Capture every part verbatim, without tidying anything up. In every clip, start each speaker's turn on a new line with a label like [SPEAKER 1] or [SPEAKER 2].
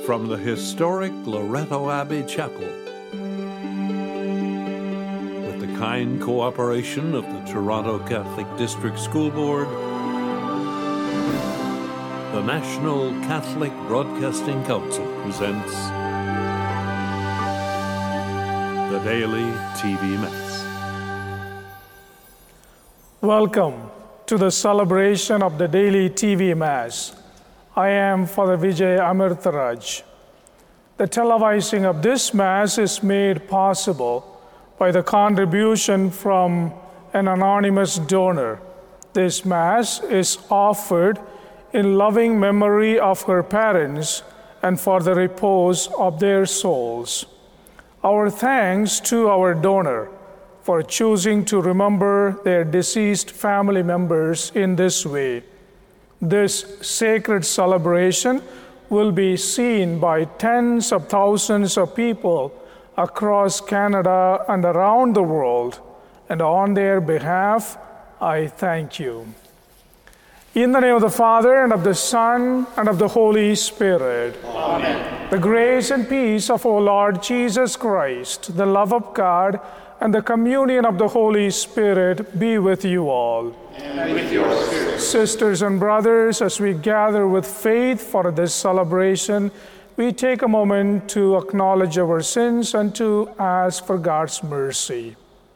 [SPEAKER 1] From the historic Loretto Abbey Chapel, with the kind cooperation of the Toronto Catholic District School Board, the National Catholic Broadcasting Council presents the Daily T V Mass.
[SPEAKER 2] Welcome to the celebration of the Daily T V Mass. I am Father Vijay Amirtharaj. The televising of this Mass is made possible by the contribution from an anonymous donor. This Mass is offered in loving memory of her parents and for the repose of their souls. Our thanks to our donor for choosing to remember their deceased family members in this way. This sacred celebration will be seen by tens of thousands of people across Canada and around the world, and on their behalf, I thank you. In the name of the Father, and of the Son, and of the Holy Spirit.
[SPEAKER 3] Amen.
[SPEAKER 2] The grace and peace of our Lord Jesus Christ, the love of God, and the communion of the Holy Spirit be with you all.
[SPEAKER 3] And with your spirit.
[SPEAKER 2] Sisters and brothers, as we gather with faith for this celebration, we take a moment to acknowledge our sins and to ask for God's mercy.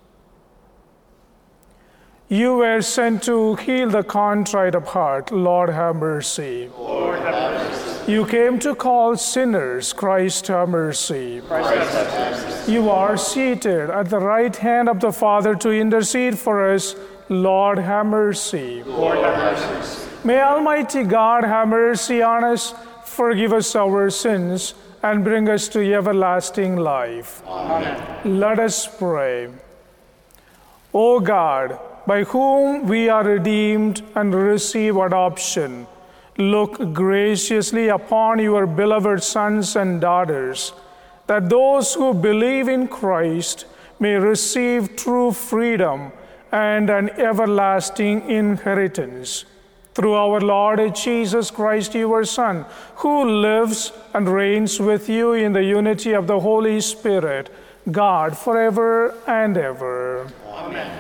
[SPEAKER 2] You were sent to heal the contrite of heart. Lord, have mercy.
[SPEAKER 3] Lord, have mercy.
[SPEAKER 2] You came to call sinners. Christ, have mercy.
[SPEAKER 3] Christ, have mercy.
[SPEAKER 2] You are seated at the right hand of the Father to intercede for us. Lord, have mercy.
[SPEAKER 3] Lord, have mercy.
[SPEAKER 2] May Almighty God have mercy on us, forgive us our sins, and bring us to everlasting life.
[SPEAKER 3] Amen.
[SPEAKER 2] Let us pray. O God, by whom we are redeemed and receive adoption, look graciously upon your beloved sons and daughters, that those who believe in Christ may receive true freedom and an everlasting inheritance. Through our Lord Jesus Christ, your Son, who lives and reigns with you in the unity of the Holy Spirit, God, forever and ever.
[SPEAKER 3] Amen.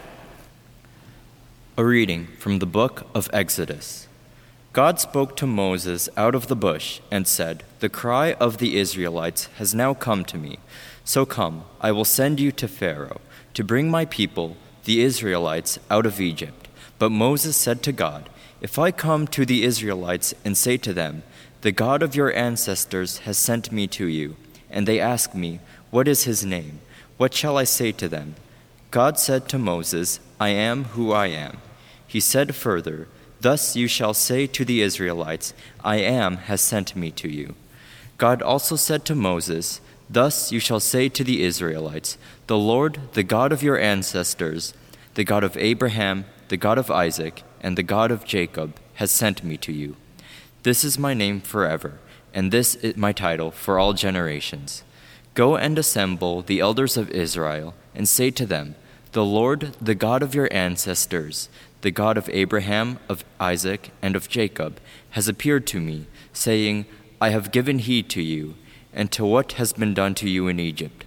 [SPEAKER 4] A reading from the book of Exodus. God spoke to Moses out of the bush and said, "The cry of the Israelites has now come to me. So come, I will send you to Pharaoh, to bring my people, the Israelites, out of Egypt." But Moses said to God, "If I come to the Israelites and say to them, 'The God of your ancestors has sent me to you,' and they ask me, 'What is his name?' what shall I say to them?" God said to Moses, "I am who I am." He said further, "Thus you shall say to the Israelites, 'I am has sent me to you.'" God also said to Moses, "Thus you shall say to the Israelites, 'The Lord, the God of your ancestors, the God of Abraham, the God of Isaac, and the God of Jacob, has sent me to you.' This is my name forever, and this is my title for all generations. Go and assemble the elders of Israel, and say to them, 'The Lord, the God of your ancestors, the God of Abraham, of Isaac, and of Jacob, has appeared to me, saying, I have given heed to you, and to what has been done to you in Egypt.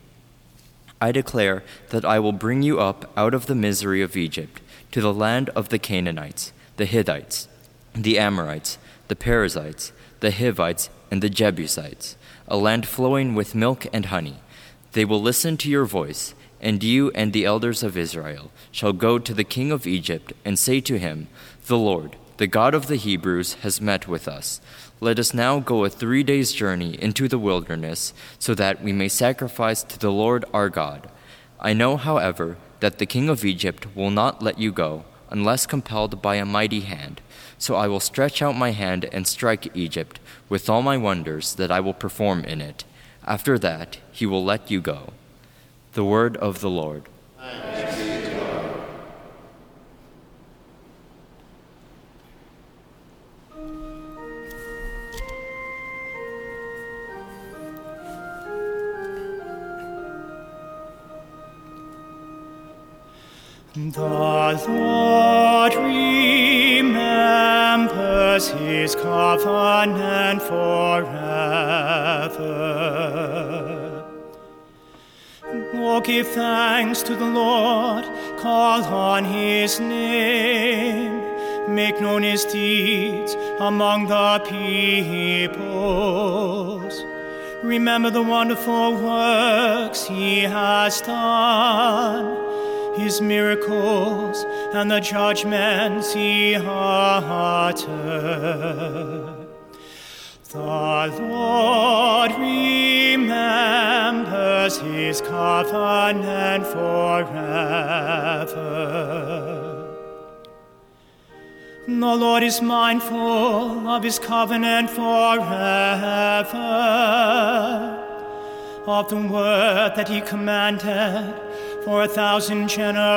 [SPEAKER 4] I declare that I will bring you up out of the misery of Egypt, to the land of the Canaanites, the Hittites, the Amorites, the Perizzites, the Hivites, and the Jebusites, a land flowing with milk and honey. They will listen to your voice, and you and the elders of Israel shall go to the king of Egypt and say to him, 'The Lord, the God of the Hebrews, has met with us. Let us now go a three days' journey into the wilderness, so that we may sacrifice to the Lord our God. I know, however, that the king of Egypt will not let you go, unless compelled by a mighty hand. So I will stretch out my hand and strike Egypt with all my wonders that I will perform in it. After that, he will let you go.'" The word of the Lord.
[SPEAKER 3] Thanks be to God.
[SPEAKER 5] The Lord remembers his his covenant forever. Oh, give thanks to the Lord, call on his name, make known his deeds among the peoples. Remember the wonderful works he has done, his miracles and the judgments he uttered. The Lord remembers his covenant forever. The Lord is mindful of his covenant forever, of the word that he commanded for a thousand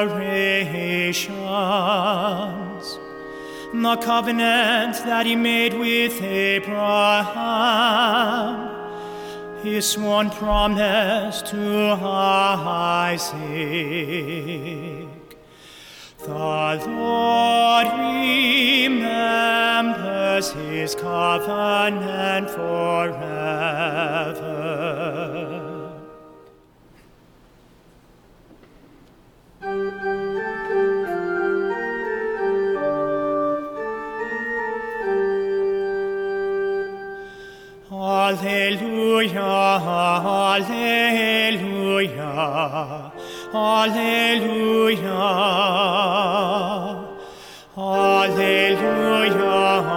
[SPEAKER 5] generations, the covenant that he made with Abraham, his sworn promise to Isaac. The Lord remembers his covenant forever. Alleluia, alleluia, alleluia, alleluia,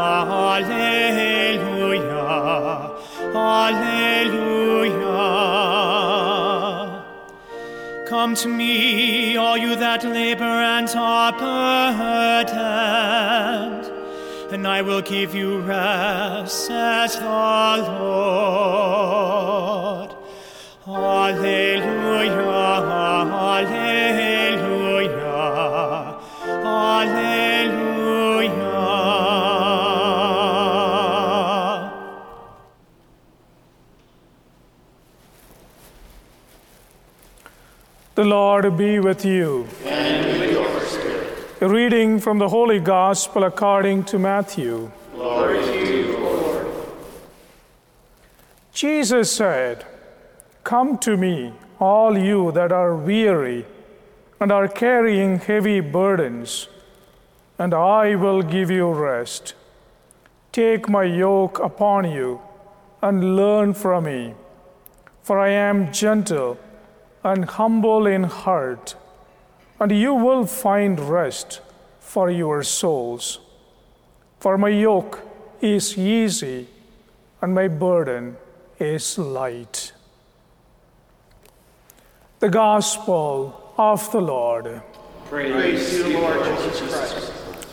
[SPEAKER 5] alleluia, alleluia. Come to me, all you that labor and are burdened, and I will give you rest, says the Lord. Alleluia, alleluia, alleluia.
[SPEAKER 2] The Lord be with you.
[SPEAKER 3] And with your spirit.
[SPEAKER 2] A reading from the Holy Gospel according to Matthew.
[SPEAKER 3] Glory to you, Lord.
[SPEAKER 2] Jesus said, "Come to me, all you that are weary and are carrying heavy burdens, and I will give you rest. Take my yoke upon you and learn from me, for I am gentle and humble in heart, and you will find rest for your souls. For my yoke is easy and my burden is light." The Gospel of the Lord.
[SPEAKER 3] Praise, Praise to you, Lord Jesus Christ.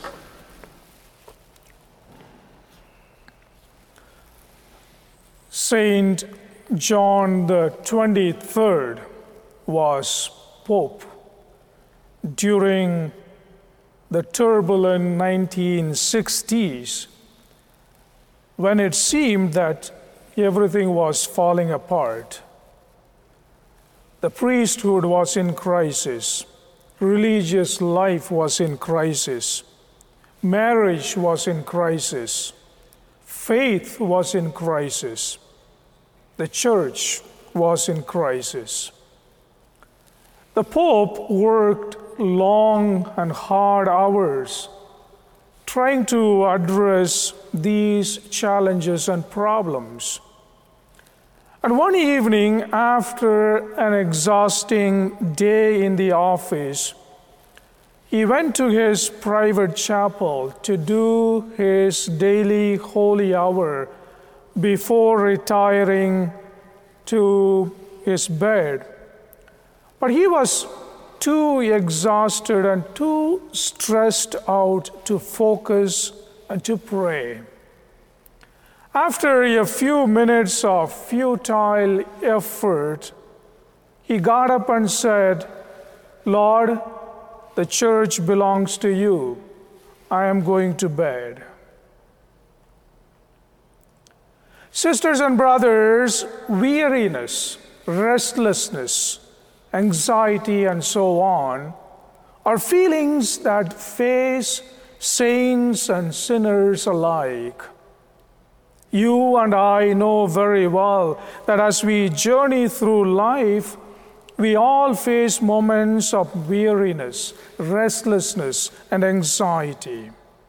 [SPEAKER 2] Saint John the twenty-third was Pope during the turbulent nineteen sixties, when it seemed that everything was falling apart. The priesthood was in crisis. Religious life was in crisis. Marriage was in crisis. Faith was in crisis. The church was in crisis. The Pope worked long and hard hours trying to address these challenges and problems. And one evening, after an exhausting day in the office, he went to his private chapel to do his daily holy hour before retiring to his bed. But he was too exhausted and too stressed out to focus and to pray. After a few minutes of futile effort, he got up and said, "Lord, the church belongs to you. I am going to bed." Sisters and brothers, weariness, restlessness, anxiety, and so on are feelings that face saints and sinners alike. You and I know very well that as we journey through life, we all face moments of weariness, restlessness, and anxiety.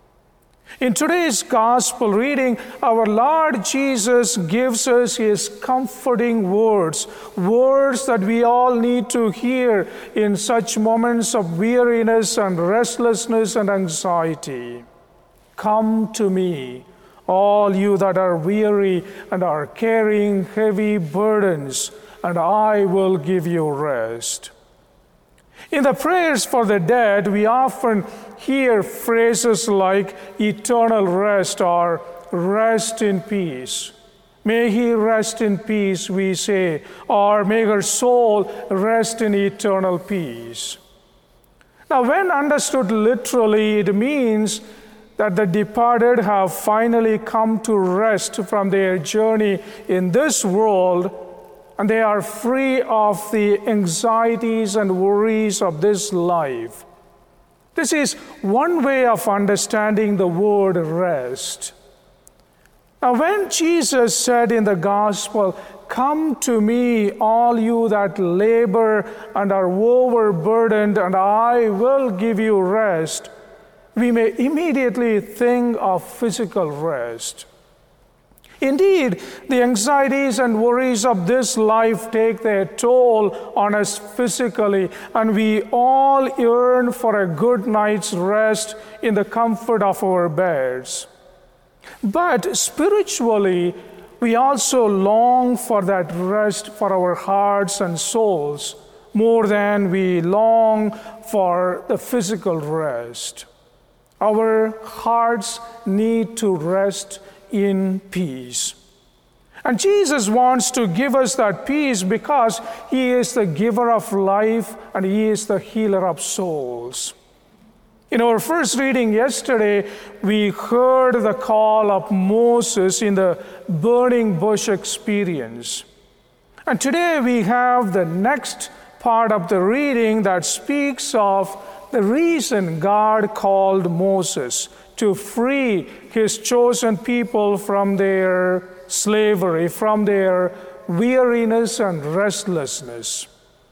[SPEAKER 2] In today's gospel reading, our Lord Jesus gives us his comforting words, words that we all need to hear in such moments of weariness and restlessness and anxiety. Come to me, all you that are weary and are carrying heavy burdens, and I will give you rest. In the prayers for the dead, we often hear phrases like eternal rest or rest in peace. May he rest in peace, we say, or may her soul rest in eternal peace. Now, when understood literally, it means that the departed have finally come to rest from their journey in this world, and they are free of the anxieties and worries of this life. This is one way of understanding the word rest. Now, when Jesus said in the gospel, "Come to me, all you that labor and are overburdened, and I will give you rest," we may immediately think of physical rest. Indeed, the anxieties and worries of this life take their toll on us physically, and we all yearn for a good night's rest in the comfort of our beds. But spiritually, we also long for that rest for our hearts and souls more than we long for the physical rest. Our hearts need to rest in peace. And Jesus wants to give us that peace because he is the giver of life and he is the healer of souls. In our first reading yesterday, we heard the call of Moses in the burning bush experience. And today we have the next part of the reading that speaks of the reason God called Moses to free his chosen people from their slavery, from their weariness and restlessness.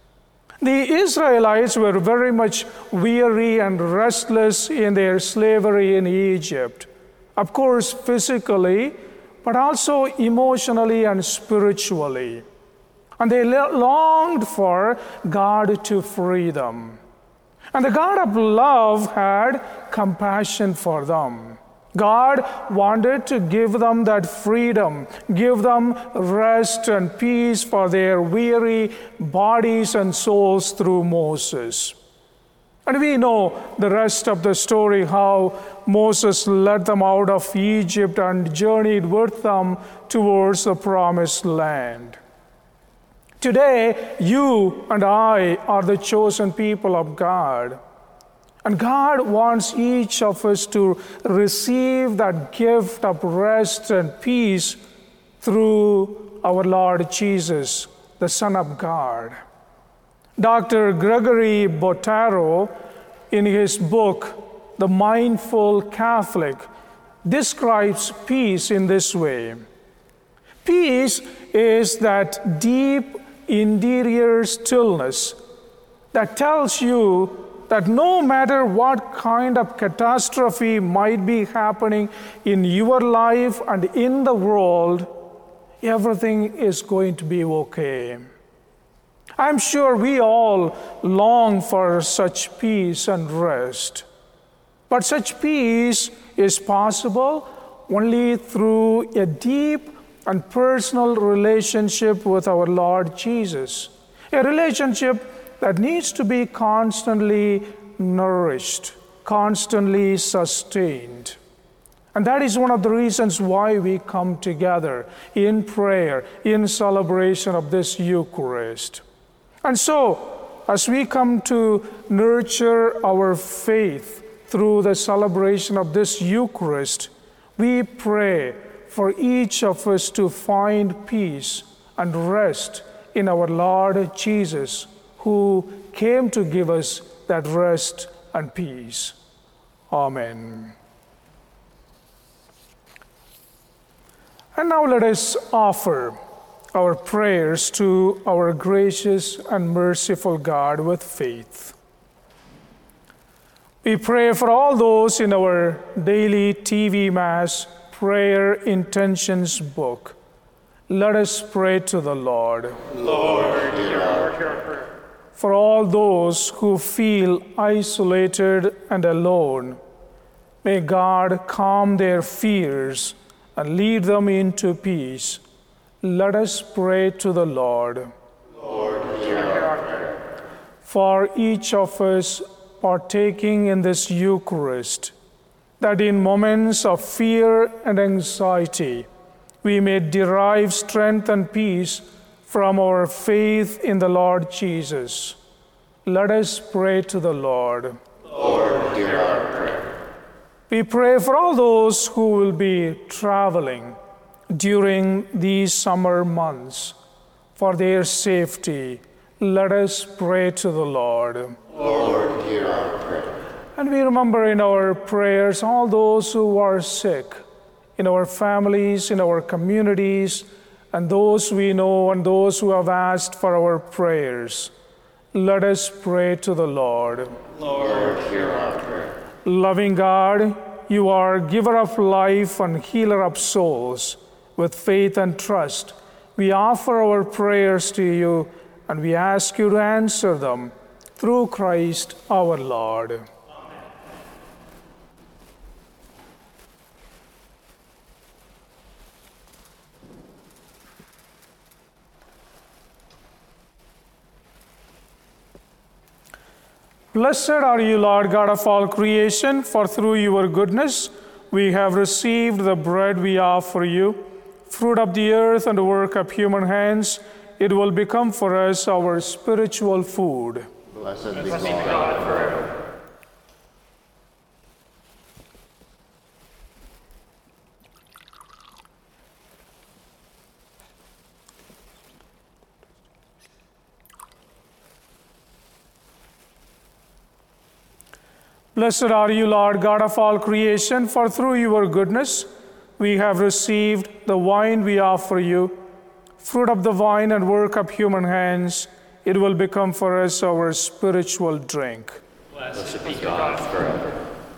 [SPEAKER 2] The Israelites were very much weary and restless in their slavery in Egypt. Of course, physically, but also emotionally and spiritually. And they longed for God to free them. And the God of love had compassion for them. God wanted to give them that freedom, give them rest and peace for their weary bodies and souls through Moses. And we know the rest of the story, how Moses led them out of Egypt and journeyed with them towards the promised land. Today, you and I are the chosen people of God. And God wants each of us to receive that gift of rest and peace through our Lord Jesus, the Son of God. Doctor Gregory Bottaro, in his book, The Mindful Catholic, describes peace in this way. Peace is that deep interior stillness that tells you that no matter what kind of catastrophe might be happening in your life and in the world, everything is going to be okay. I'm sure we all long for such peace and rest. But such peace is possible only through a deep and personal relationship with our Lord Jesus. A relationship that needs to be constantly nourished, constantly sustained. And that is one of the reasons why we come together in prayer, in celebration of this Eucharist. And so, as we come to nurture our faith through the celebration of this Eucharist, we pray for each of us to find peace and rest in our Lord Jesus, who came to give us that rest and peace. Amen. And now let us offer our prayers to our gracious and merciful God with faith. We pray for all those in our daily T V Mass Prayer Intentions book. Let us pray to the Lord.
[SPEAKER 3] Lord, hear our prayer.
[SPEAKER 2] For all those who feel isolated and alone, may God calm their fears and lead them into peace. Let us pray to the Lord.
[SPEAKER 3] Lord, hear our prayer.
[SPEAKER 2] For each of us partaking in this Eucharist, that in moments of fear and anxiety, we may derive strength and peace from our faith in the Lord Jesus. Let us pray to the Lord.
[SPEAKER 3] Lord, hear our prayer.
[SPEAKER 2] We pray for all those who will be traveling during these summer months. For their safety, let us pray to the Lord.
[SPEAKER 3] Lord, hear our prayer.
[SPEAKER 2] And we remember in our prayers all those who are sick, in our families, in our communities, and those we know and those who have asked for our prayers. Let us pray to the Lord.
[SPEAKER 3] Lord, hear our prayer.
[SPEAKER 2] Loving God, you are giver of life and healer of souls. With faith and trust, we offer our prayers to you, and we ask you to answer them through Christ our Lord. Amen. Blessed are you, Lord God of all creation, for through your goodness we have received the bread we offer you, fruit of the earth and the work of human hands. It will become for us our spiritual food.
[SPEAKER 3] Blessed be God forever.
[SPEAKER 2] Blessed are you, Lord God of all creation, for through your goodness we have received the wine we offer you, fruit of the vine and work of human hands. It will become for us our spiritual drink.
[SPEAKER 3] Blessed be God forever.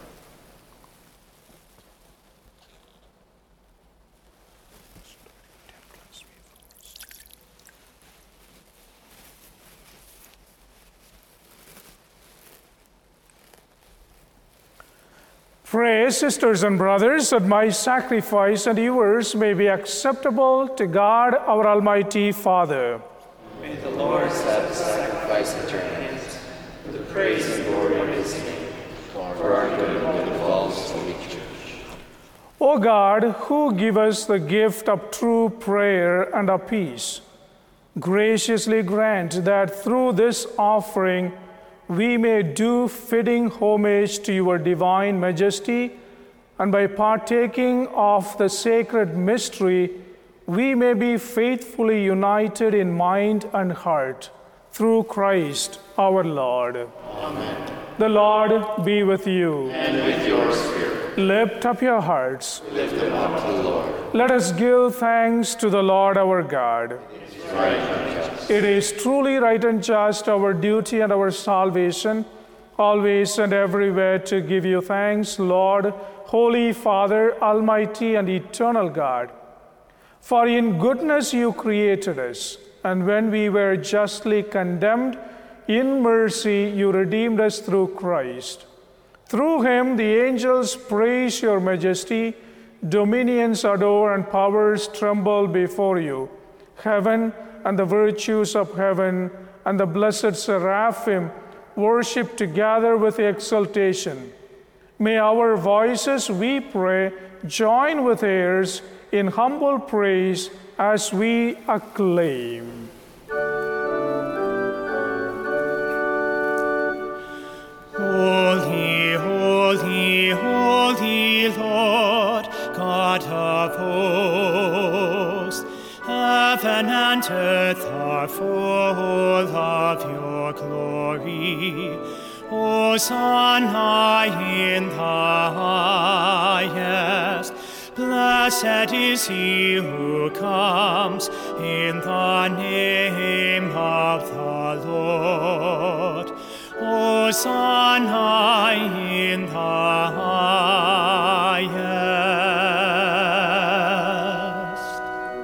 [SPEAKER 2] Pray, sisters and brothers, that my sacrifice and yours may be acceptable to God, our Almighty Father.
[SPEAKER 3] May the Lord accept the sacrifice at your hands for the praise and glory of his name, for our good and good of all his holy church.
[SPEAKER 2] O God, who give us the gift of true prayer and of peace, graciously grant that through this offering we may do fitting homage to your divine majesty, and by partaking of the sacred mystery, we may be faithfully united in mind and heart, through Christ our Lord.
[SPEAKER 3] Amen.
[SPEAKER 2] The Lord be with you.
[SPEAKER 3] And with your spirit.
[SPEAKER 2] Lift up your hearts.
[SPEAKER 3] Lift them up to the Lord.
[SPEAKER 2] Let us give thanks to the Lord our God.
[SPEAKER 3] It is right and just.
[SPEAKER 2] It is truly right and just, our duty and our salvation, always and everywhere to give you thanks, Lord, Holy Father, Almighty and eternal God. For in goodness you created us, and when we were justly condemned, in mercy you redeemed us through Christ. Through him the angels praise your majesty, dominions adore, and powers tremble before you. Heaven and the virtues of heaven and the blessed seraphim worship together with exultation. May our voices, we pray, join with theirs in humble praise as we acclaim.
[SPEAKER 5] Holy, holy, holy Lord, God of hosts, heaven and earth are full of your glory. Hosanna in the highest. Blessed is he who comes in the name of the Lord. Hosanna in the highest.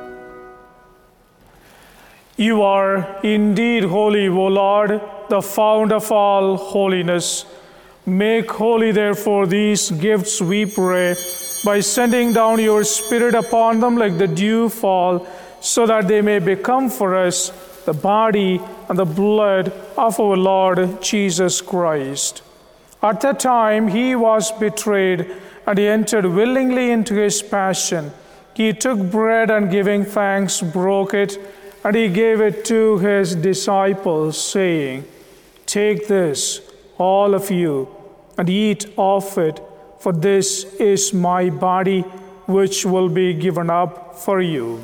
[SPEAKER 2] You are indeed holy, O Lord, the fount of all holiness. Make holy, therefore, these gifts, we pray, by sending down your Spirit upon them like the dew fall, so that they may become for us the body and the blood of our Lord Jesus Christ. At that time he was betrayed, and he entered willingly into his passion. He took bread, and giving thanks, broke it, and he gave it to his disciples, saying, "Take this, all of you, and eat of it, for this is my body, which will be given up for you."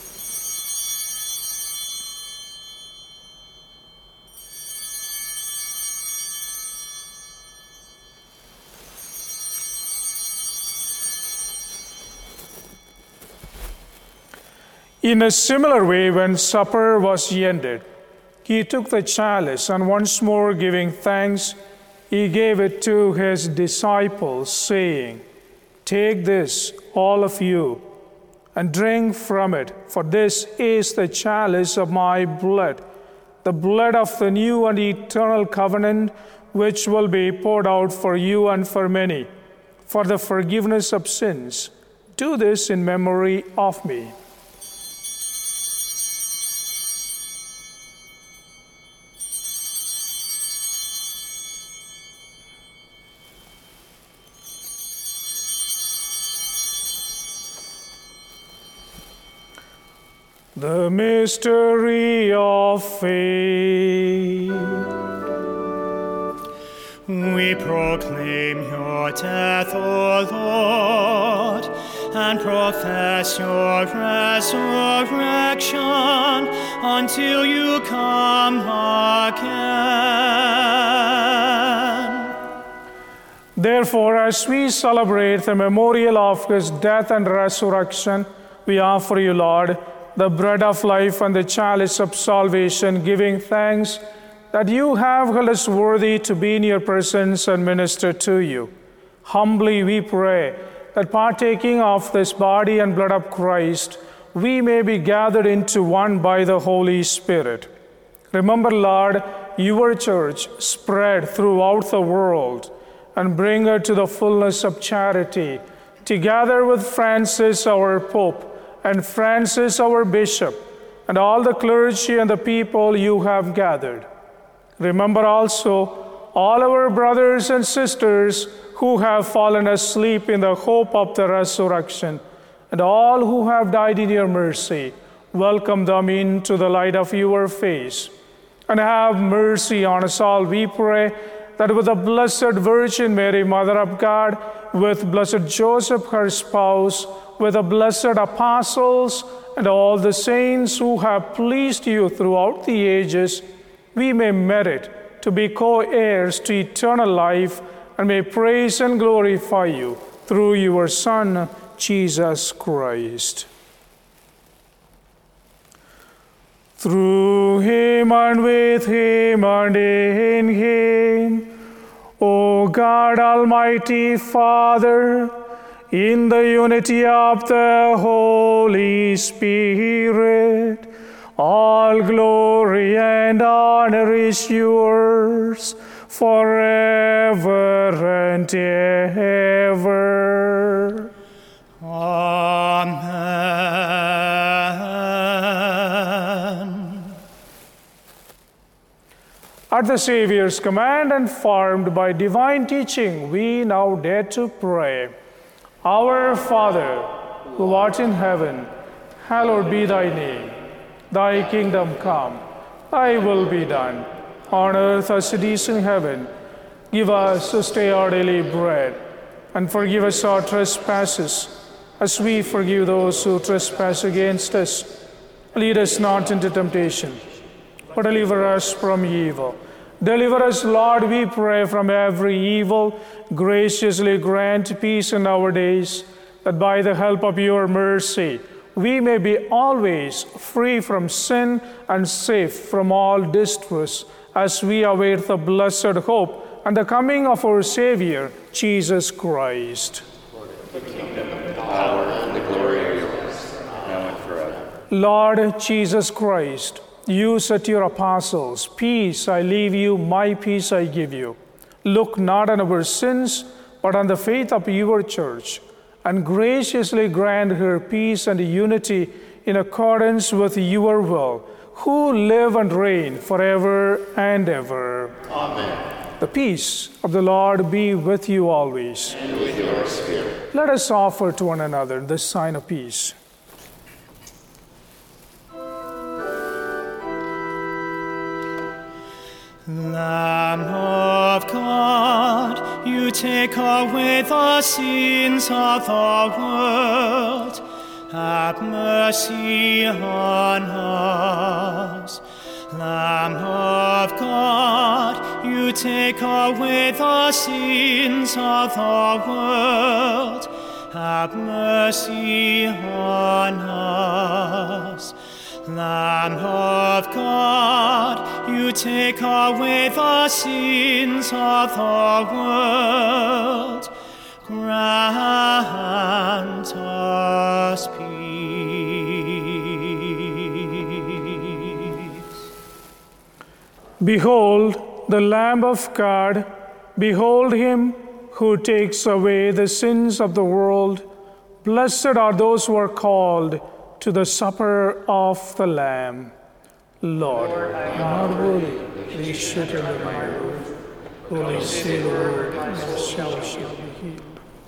[SPEAKER 2] In a similar way, when supper was ended, he took the chalice, and once more giving thanks, he gave it to his disciples, saying, "Take this, all of you, and drink from it, for this is the chalice of my blood, the blood of the new and eternal covenant, which will be poured out for you and for many, for the forgiveness of sins. Do this in memory of me." The mystery of faith.
[SPEAKER 5] We proclaim your death, O Lord, and profess your resurrection until you come again.
[SPEAKER 2] Therefore, as we celebrate the memorial of his death and resurrection, we offer you, Lord, the bread of life and the chalice of salvation, giving thanks that you have held us worthy to be in your presence and minister to you. Humbly we pray that partaking of this body and blood of Christ, we may be gathered into one by the Holy Spirit. Remember, Lord, your church spread throughout the world, and bring her to the fullness of charity, together with Francis, our Pope, and Francis, our Bishop, and all the clergy and the people you have gathered. Remember also all our brothers and sisters who have fallen asleep in the hope of the resurrection, and all who have died in your mercy. Welcome them into the light of your face. And have mercy on us all, we pray, that with the Blessed Virgin Mary, Mother of God, with blessed Joseph, her spouse, with the blessed apostles and all the saints who have pleased you throughout the ages, we may merit to be co-heirs to eternal life, and may praise and glorify you through your Son, Jesus Christ. Through him and with him and in him, O God, Almighty Father, in the unity of the Holy Spirit, all glory and honor is yours forever and ever. Amen. At the Savior's command and formed by divine teaching, we now dare to pray. Our Father, who art in heaven, hallowed be thy name. Thy kingdom come, thy will be done, on earth as it is in heaven. Give us this day our daily bread, and forgive us our trespasses, as we forgive those who trespass against us. Lead us not into temptation, but deliver us from evil. Deliver us, Lord, we pray, from every evil. Graciously grant peace in our days, that by the help of your mercy, we may be always free from sin and safe from all distress, as we await the blessed hope and the coming of our Savior, Jesus Christ.
[SPEAKER 3] The kingdom, the power, and the glory are yours, now and forever.
[SPEAKER 2] Lord Jesus Christ, you said to your apostles, "Peace I leave you, my peace I give you." Look not on our sins, but on the faith of your church, and graciously grant her peace and unity in accordance with your will, who live and reign forever and ever.
[SPEAKER 3] Amen.
[SPEAKER 2] The peace of the Lord be with you always.
[SPEAKER 3] And with your spirit.
[SPEAKER 2] Let us offer to one another this sign of peace.
[SPEAKER 5] Lamb of God, you take away the sins of the world. Have mercy on us. Lamb of God, you take away the sins of the world. Have mercy on us. Lamb of God, you take away the sins of the world. Grant us peace.
[SPEAKER 2] Behold the Lamb of God, behold him who takes away the sins of the world. Blessed are those who are called to the supper of the Lamb. Lord, I am not worthy that you should enter my roof. Only say the word, and my soul shall be healed.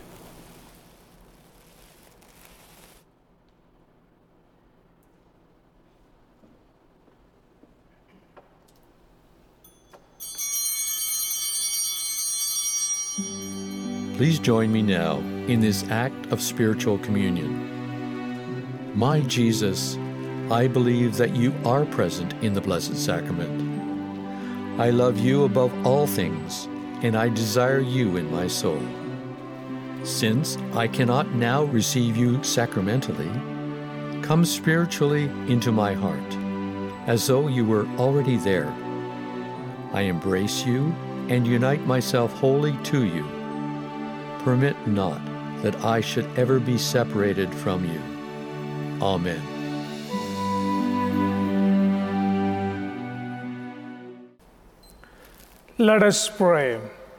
[SPEAKER 6] Please join me now in this act of spiritual communion. My Jesus, I believe that you are present in the Blessed Sacrament. I love you above all things, and I desire you in my soul. Since I cannot now receive you sacramentally, come spiritually into my heart, as though you were already there. I embrace you and unite myself wholly to you. Permit not that I should ever be separated from you. Amen.
[SPEAKER 2] Let us pray.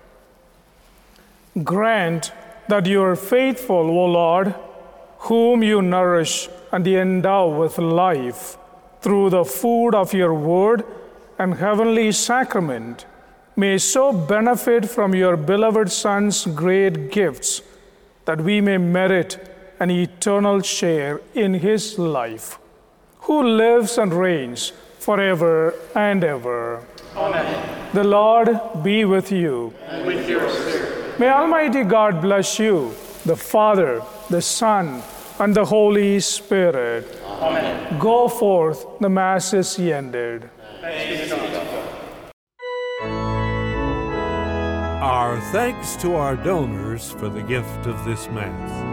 [SPEAKER 2] Grant that you are faithful, O Lord, whom you nourish and endow with life through the food of your word and heavenly sacrament, may so benefit from your beloved Son's great gifts that we may merit an eternal share in his life, who lives and reigns forever and ever.
[SPEAKER 3] Amen.
[SPEAKER 2] The Lord be with you.
[SPEAKER 3] And with your spirit.
[SPEAKER 2] May Almighty God bless you, the Father, the Son, and the Holy Spirit.
[SPEAKER 3] Amen.
[SPEAKER 2] Go forth, the Mass is ended.
[SPEAKER 3] Thanks be to God.
[SPEAKER 1] Our thanks to our donors for the gift of this Mass.